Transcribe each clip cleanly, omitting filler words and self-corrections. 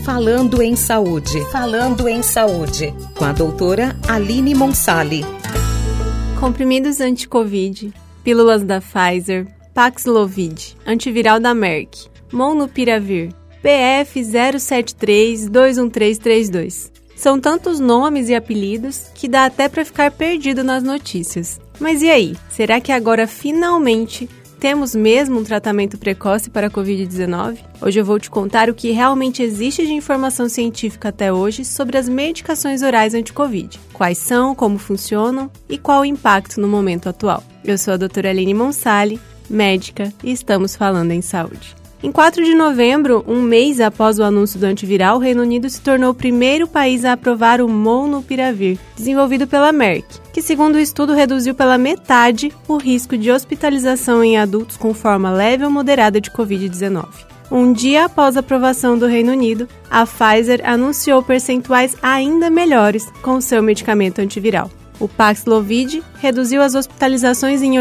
Falando em Saúde. Falando em Saúde. Com a doutora Aline Monsali. Comprimidos anti-Covid, pílulas da Pfizer, Paxlovid, antiviral da Merck, Molnupiravir, PF 073-21332. São tantos nomes e apelidos que dá até para ficar perdido nas notícias. Mas e aí? Será que agora finalmente temos mesmo um tratamento precoce para a Covid-19? Hoje eu vou te contar o que realmente existe de informação científica até hoje sobre as medicações orais anti-Covid. Quais são, como funcionam e qual o impacto no momento atual. Eu sou a doutora Aline Monsali, médica, e estamos falando em saúde. Em 4 de novembro, um mês após o anúncio do antiviral, o Reino Unido se tornou o primeiro país a aprovar o Molnupiravir, desenvolvido pela Merck, que, segundo o estudo, reduziu pela metade o risco de hospitalização em adultos com forma leve ou moderada de Covid-19. Um dia após a aprovação do Reino Unido, a Pfizer anunciou percentuais ainda melhores com o seu medicamento antiviral. O Paxlovid reduziu as hospitalizações em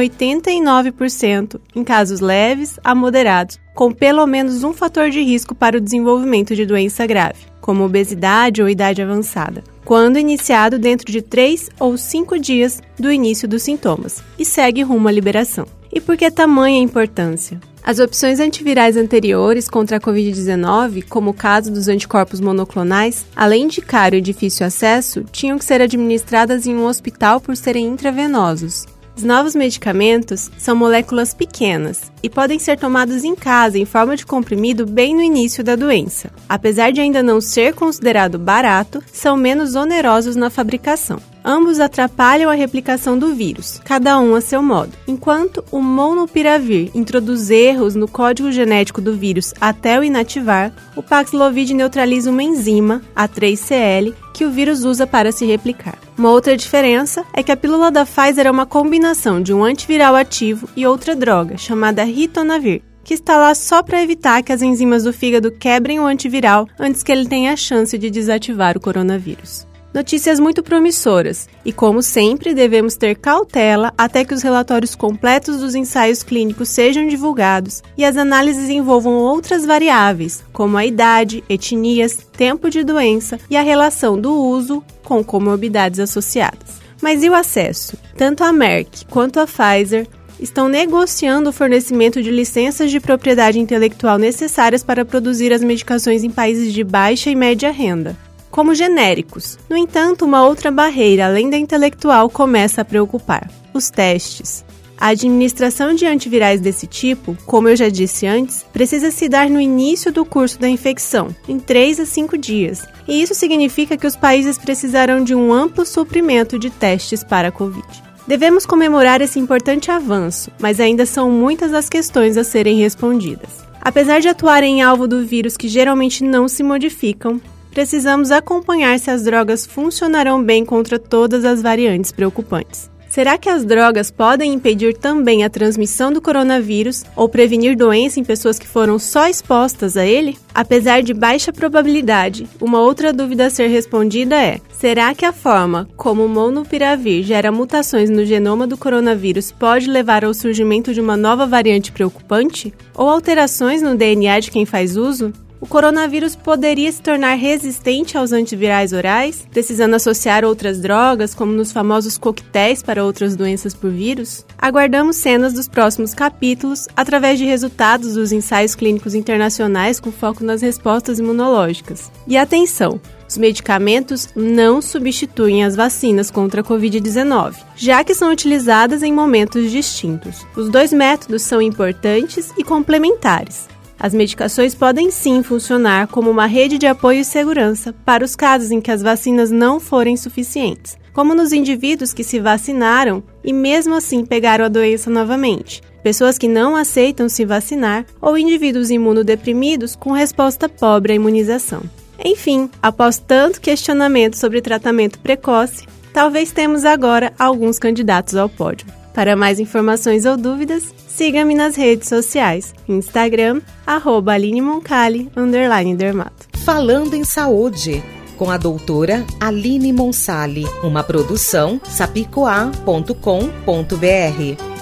89% em casos leves a moderados, com pelo menos um fator de risco para o desenvolvimento de doença grave, como obesidade ou idade avançada, quando iniciado dentro de 3 ou 5 dias do início dos sintomas, e segue rumo à liberação. E por que tamanha importância? As opções antivirais anteriores contra a Covid-19, como o caso dos anticorpos monoclonais, além de caro e difícil acesso, tinham que ser administradas em um hospital por serem intravenosos. Os novos medicamentos são moléculas pequenas e podem ser tomados em casa em forma de comprimido bem no início da doença. Apesar de ainda não ser considerado barato, são menos onerosos na fabricação. Ambos atrapalham a replicação do vírus, cada um a seu modo. Enquanto o Molnupiravir introduz erros no código genético do vírus até o inativar, o Paxlovid neutraliza uma enzima, a 3CL, que o vírus usa para se replicar. Uma outra diferença é que a pílula da Pfizer é uma combinação de um antiviral ativo e outra droga, chamada ritonavir, que está lá só para evitar que as enzimas do fígado quebrem o antiviral antes que ele tenha a chance de desativar o coronavírus. Notícias muito promissoras e, como sempre, devemos ter cautela até que os relatórios completos dos ensaios clínicos sejam divulgados e as análises envolvam outras variáveis, como a idade, etnias, tempo de doença e a relação do uso com comorbidades associadas. Mas e o acesso? Tanto a Merck quanto a Pfizer estão negociando o fornecimento de licenças de propriedade intelectual necessárias para produzir as medicações em países de baixa e média renda, como genéricos. No entanto, uma outra barreira, além da intelectual, começa a preocupar: os testes. A administração de antivirais desse tipo, como eu já disse antes, precisa se dar no início do curso da infecção, em 3 a 5 dias, e isso significa que os países precisarão de um amplo suprimento de testes para a Covid. Devemos comemorar esse importante avanço, mas ainda são muitas as questões a serem respondidas. Apesar de atuarem em alvo do vírus que geralmente não se modificam, precisamos acompanhar se as drogas funcionarão bem contra todas as variantes preocupantes. Será que as drogas podem impedir também a transmissão do coronavírus ou prevenir doença em pessoas que foram só expostas a ele? Apesar de baixa probabilidade, uma outra dúvida a ser respondida é: será que a forma como o Molnupiravir gera mutações no genoma do coronavírus pode levar ao surgimento de uma nova variante preocupante? Ou alterações no DNA de quem faz uso? O coronavírus poderia se tornar resistente aos antivirais orais, precisando associar outras drogas, como nos famosos coquetéis para outras doenças por vírus? Aguardamos cenas dos próximos capítulos através de resultados dos ensaios clínicos internacionais com foco nas respostas imunológicas. E atenção! Os medicamentos não substituem as vacinas contra a Covid-19, já que são utilizadas em momentos distintos. Os dois métodos são importantes e complementares. As medicações podem sim funcionar como uma rede de apoio e segurança para os casos em que as vacinas não forem suficientes, como nos indivíduos que se vacinaram e mesmo assim pegaram a doença novamente, pessoas que não aceitam se vacinar ou indivíduos imunodeprimidos com resposta pobre à imunização. Enfim, após tanto questionamento sobre tratamento precoce, talvez temos agora alguns candidatos ao pódio. Para mais informações ou dúvidas, siga-me nas redes sociais, Instagram, @AlineMoncali_dermato. Falando em Saúde, com a doutora Aline Monsali, uma produção sapicoá.com.br.